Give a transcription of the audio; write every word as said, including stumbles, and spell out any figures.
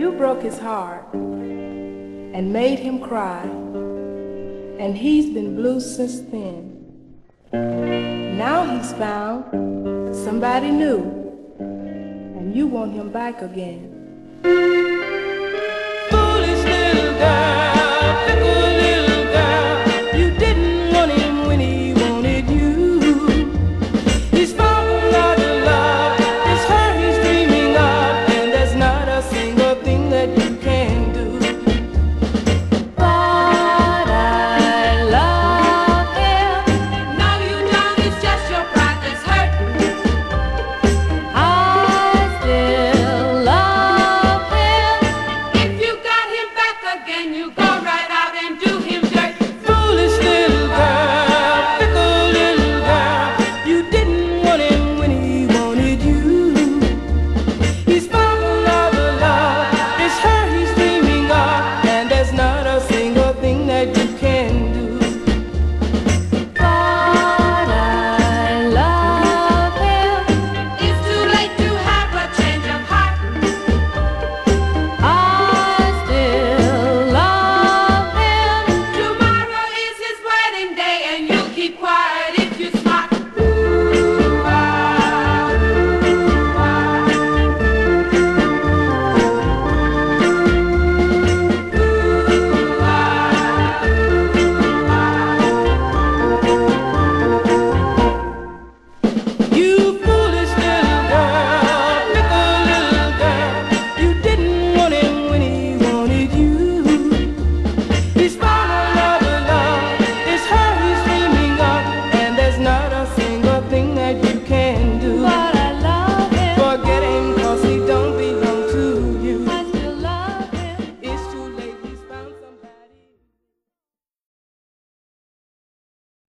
You broke his heart and made him cry, and he's been blue since then. Now he's found somebody new, and you want him back again.